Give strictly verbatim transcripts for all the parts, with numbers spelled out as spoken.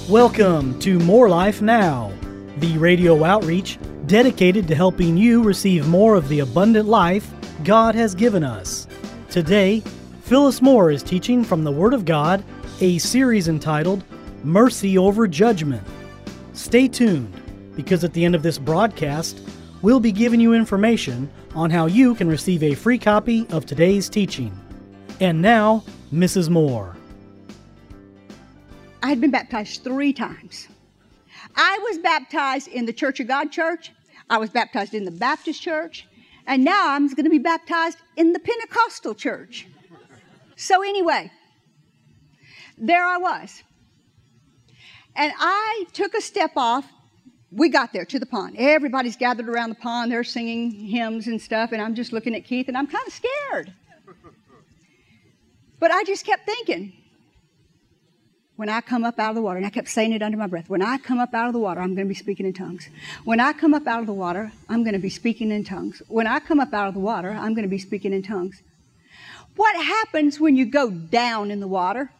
Welcome to More Life Now, the radio outreach dedicated to helping you receive more of the abundant life God has given us. Today, Phyllis Moore is teaching from the Word of God, a series entitled Mercy Over Judgment. Stay tuned, because at the end of this broadcast, we'll be giving you information on how you can receive a free copy of today's teaching. And now, Missus Moore. I had been baptized three times. I was baptized in the Church of God church. I was baptized in the Baptist church. And now I'm going to be baptized in the Pentecostal church. So anyway, there I was. And I took a step off. We got there to the pond. Everybody's gathered around the pond. They're singing hymns and stuff. And I'm just looking at Keith, and I'm kind of scared. But I just kept thinking, when I come up out of the water, and I kept saying it under my breath, when I come up out of the water, I'm going to be speaking in tongues. When I come up out of the water, I'm going to be speaking in tongues. When I come up out of the water, I'm going to be speaking in tongues. What happens when you go down in the water?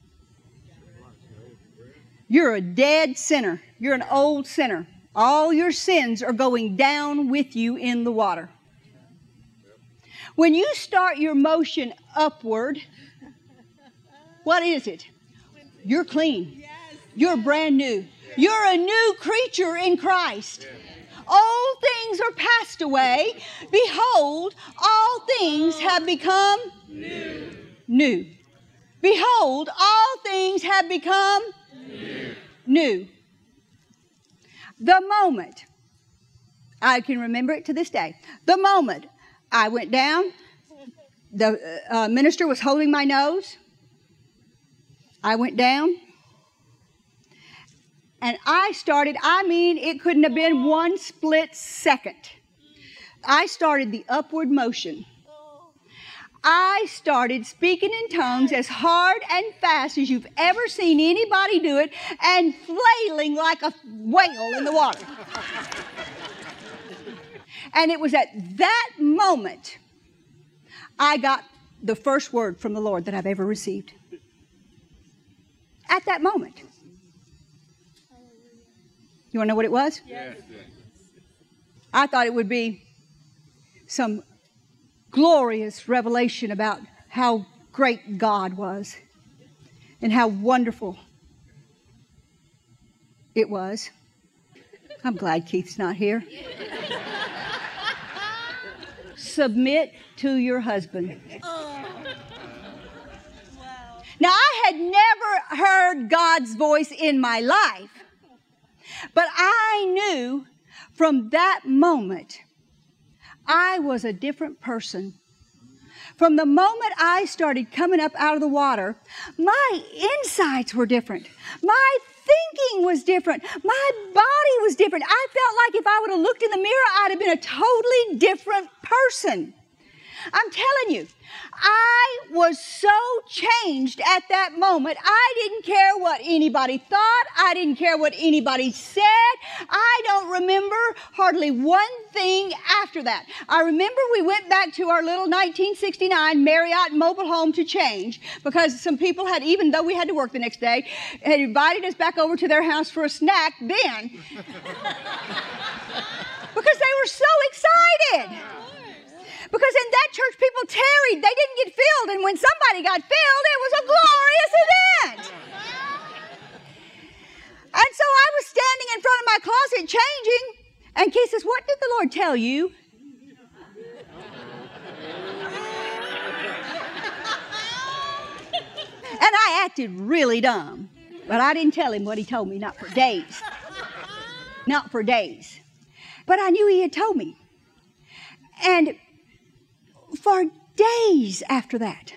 You're a dead sinner. You're an old sinner. All your sins are going down with you in the water. When you start your motion upward, what is it? You're clean. You're brand new. You're a new creature in Christ. Old things are passed away. Behold, all things have become new. New. Behold, all things have become new. New. The moment, I can remember it to this day, the moment I went down, the uh, minister was holding my nose. I went down, and I started, I mean, it couldn't have been one split second. I started the upward motion. I started speaking in tongues as hard and fast as you've ever seen anybody do it, and flailing like a whale in the water. And it was at that moment I got the first word from the Lord that I've ever received. At that moment. You want to know what it was? Yes. I thought it would be some glorious revelation about how great God was and how wonderful it was. I'm glad Keith's not here. Submit to your husband. Now, I had never heard God's voice in my life, but I knew from that moment I was a different person. From the moment I started coming up out of the water, my insides were different. My thinking was different. My body was different. I felt like if I would have looked in the mirror, I'd have been a totally different person. I'm telling you, I was so changed at that moment. I didn't care what anybody thought. I didn't care what anybody said. I don't remember hardly one thing after that. I remember we went back to our little nineteen sixty-nine Marriott mobile home to change, because some people had, even though we had to work the next day, had invited us back over to their house for a snack then. Because they were so excited. Because in that church, people tarried. They didn't get filled. And when somebody got filled, it was a glorious event. And so I was standing in front of my closet changing. And Keith says, "What did the Lord tell you?" And I acted really dumb. But I didn't tell him what he told me, not for days. Not for days. But I knew he had told me. And for days after that,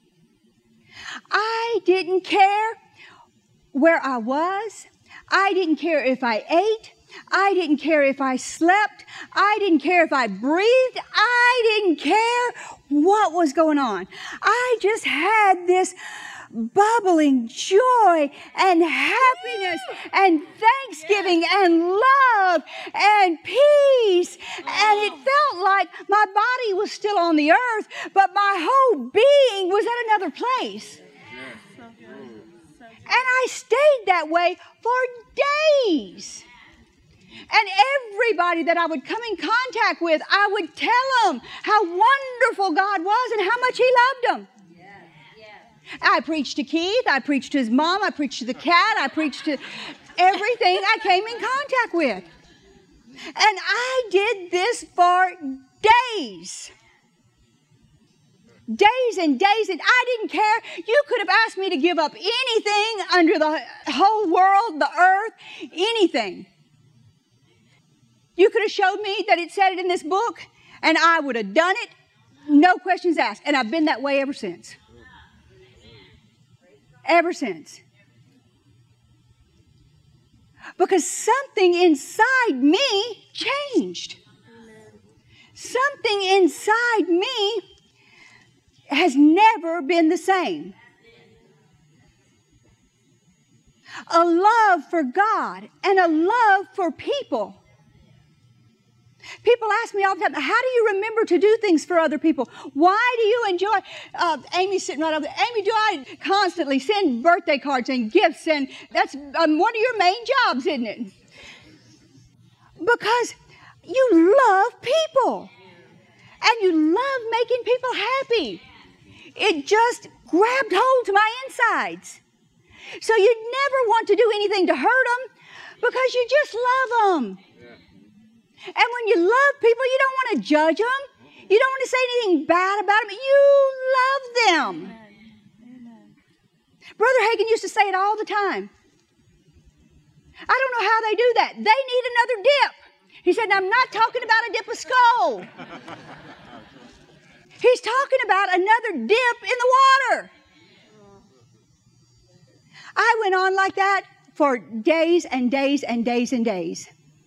I didn't care where I was. I didn't care if I ate. I didn't care if I slept. I didn't care if I breathed. I didn't care what was going on. I just had this bubbling joy and happiness and thanksgiving and love and peace. And it felt like my body was still on the earth, but my whole being was at another place. I stayed that way for days. And everybody that I would come in contact with, I would tell them how wonderful God was and how much He loved them. Yeah. Yeah. I preached to Keith, I preached to his mom, I preached to the cat, I preached to everything I came in contact with. And I did this for days. Days and days, and I didn't care. You could have asked me to give up anything under the whole world, the earth, anything. You could have showed me that it said it in this book, and I would have done it, no questions asked. And I've been that way ever since. Ever since. Because something inside me changed. Something inside me has never been the same. A love for God and a love for people. People ask me all the time, how do you remember to do things for other people? Why do you enjoy? Uh, Amy's sitting right over there. Amy, do I constantly send birthday cards and gifts? And that's um, one of your main jobs, isn't it? Because you love people. And you love making people happy. It just grabbed hold to my insides. So you'd never want to do anything to hurt them because you just love them. And when you love people, you don't want to judge them. You don't want to say anything bad about them. You love them. Amen. Brother Hagin used to say it all the time. I don't know how they do that. They need another dip. He said, I'm not talking about a dip of skull. He's talking about another dip in the water. I went on like that for days and days and days and days.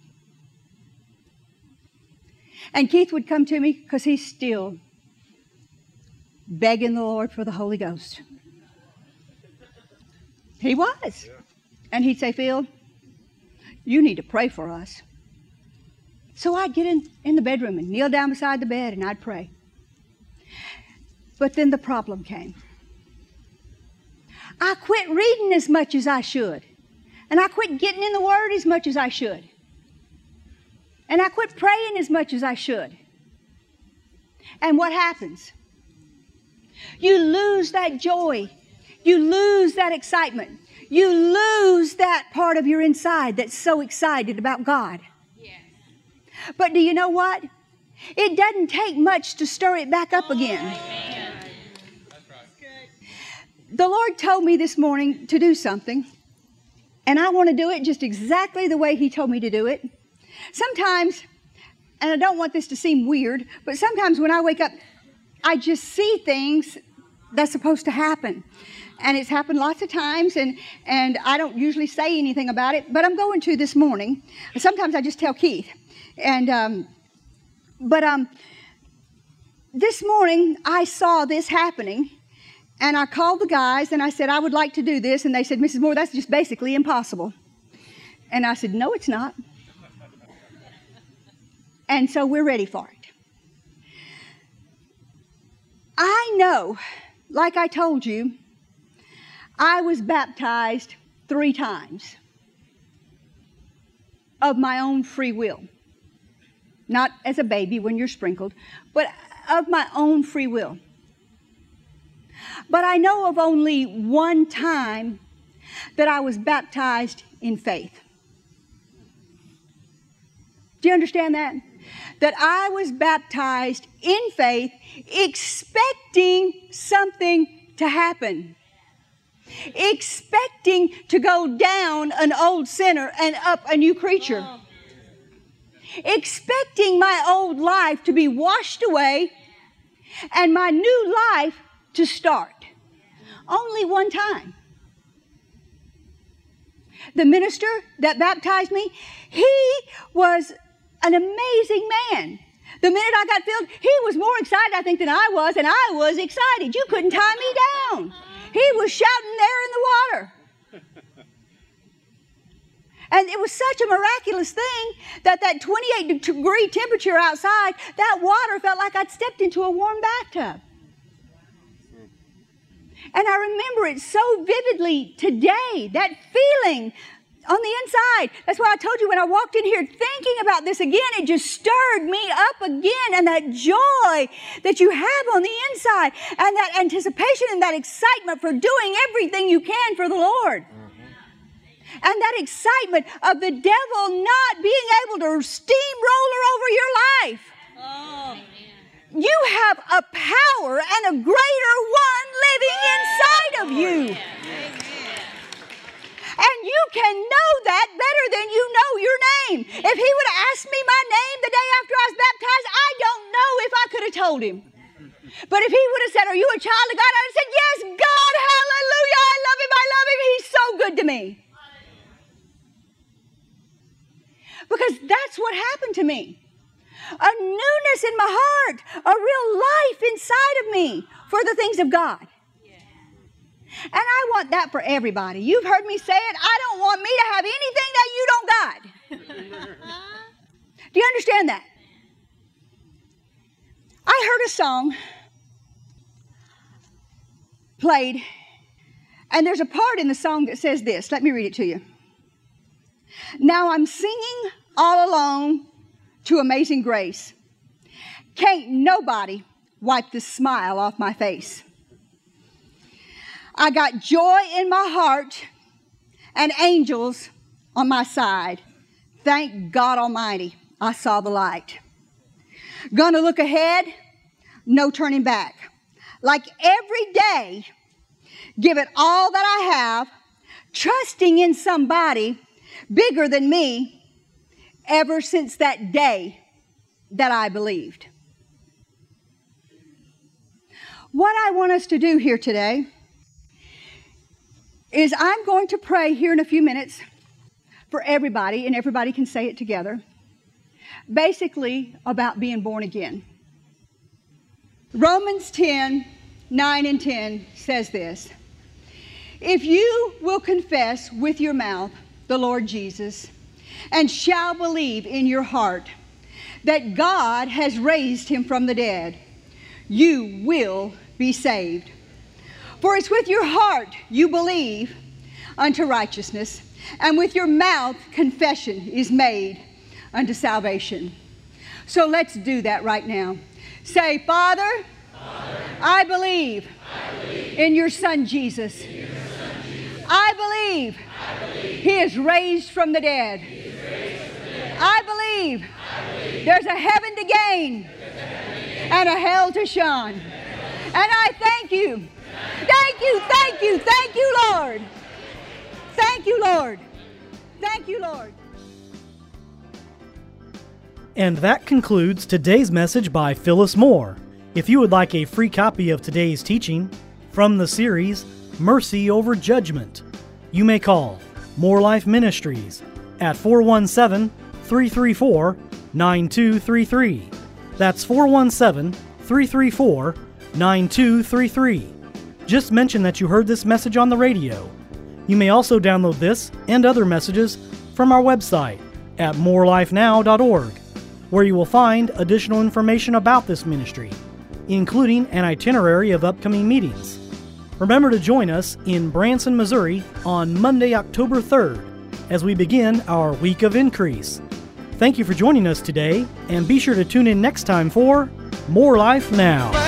And Keith would come to me because he's still begging the Lord for the Holy Ghost. He was. And he'd say, Phil, you need to pray for us. So I'd get in, in the bedroom and kneel down beside the bed and I'd pray. But then the problem came. I quit reading as much as I should. And I quit getting in the Word as much as I should. And I quit praying as much as I should. And what happens? You lose that joy. You lose that excitement. You lose that part of your inside that's so excited about God. Yes. But do you know what? It doesn't take much to stir it back up again. Amen. That's right. The Lord told me this morning to do something. And I want to do it just exactly the way He told me to do it. Sometimes, and I don't want this to seem weird, but sometimes when I wake up, I just see things that's supposed to happen. And it's happened lots of times, and, and I don't usually say anything about it, but I'm going to this morning. Sometimes I just tell Keith. And um, But um, this morning, I saw this happening, and I called the guys, and I said, I would like to do this. And they said, Missus Moore, that's just basically impossible. And I said, no, it's not. And so we're ready for it. I know, like I told you, I was baptized three times of my own free will. Not as a baby when you're sprinkled, but of my own free will. But I know of only one time that I was baptized in faith. Do you understand that? That I was baptized in faith, expecting something to happen. Expecting to go down an old sinner and up a new creature. Wow. Expecting my old life to be washed away and my new life to start. Only one time. The minister that baptized me, he was an amazing man. The minute I got filled, he was more excited, I think, than I was, and I was excited. You couldn't tie me down. He was shouting there in the water. And it was such a miraculous thing that that twenty-eight degree temperature outside, that water felt like I'd stepped into a warm bathtub. And I remember it so vividly today, that feeling on the inside. That's why I told you when I walked in here thinking about this again, it just stirred me up again. And that joy that you have on the inside and that anticipation and that excitement for doing everything you can for the Lord. And that excitement of the devil not being able to steamroller over your life. Oh. You have a power and a greater one living inside of you. And you can know that better than you know your name. If he would have asked me my name the day after I was baptized, I don't know if I could have told him. But if he would have said, are you a child of God? I would have said, yes, God, hallelujah, I love him, I love him, he's so good to me. Because that's what happened to me. A newness in my heart, a real life inside of me for the things of God. And I want that for everybody. You've heard me say it. I don't want me to have anything that you don't got. Do you understand that? I heard a song played, and there's a part in the song that says this. Let me read it to you. Now I'm singing all alone to Amazing Grace. Can't nobody wipe the smile off my face. I got joy in my heart and angels on my side. Thank God Almighty, I saw the light. Gonna look ahead, no turning back. Like every day, give it all that I have, trusting in somebody bigger than me, ever since that day that I believed. What I want us to do here today is I'm going to pray here in a few minutes for everybody, and everybody can say it together, basically about being born again. Romans ten, nine and ten says this. If you will confess with your mouth the Lord Jesus, and shall believe in your heart that God has raised him from the dead, you will be saved. For it's with your heart you believe unto righteousness, and with your mouth confession is made unto salvation. So let's do that right now. Say, Father, Father I, believe I believe in your Son Jesus. In your Son, Jesus. I, believe I believe he is raised from the dead. He is raised from the dead. I, believe I believe there's a heaven to gain, a heaven to gain and a hell to shun. And I thank you. Thank you, thank you, thank you, Lord. Thank you, Lord. Thank you, Lord. And that concludes today's message by Phyllis Moore. If you would like a free copy of today's teaching from the series Mercy Over Judgment, you may call More Life Ministries at four one seven, three three four, nine two three three. That's four one seven, three three four, nine two three three. Just mention that you heard this message on the radio. You may also download this and other messages from our website at more life now dot org, where you will find additional information about this ministry, including an itinerary of upcoming meetings. Remember to join us in Branson, Missouri on Monday, October third, as we begin our Week of Increase. Thank you for joining us today, and be sure to tune in next time for More Life Now.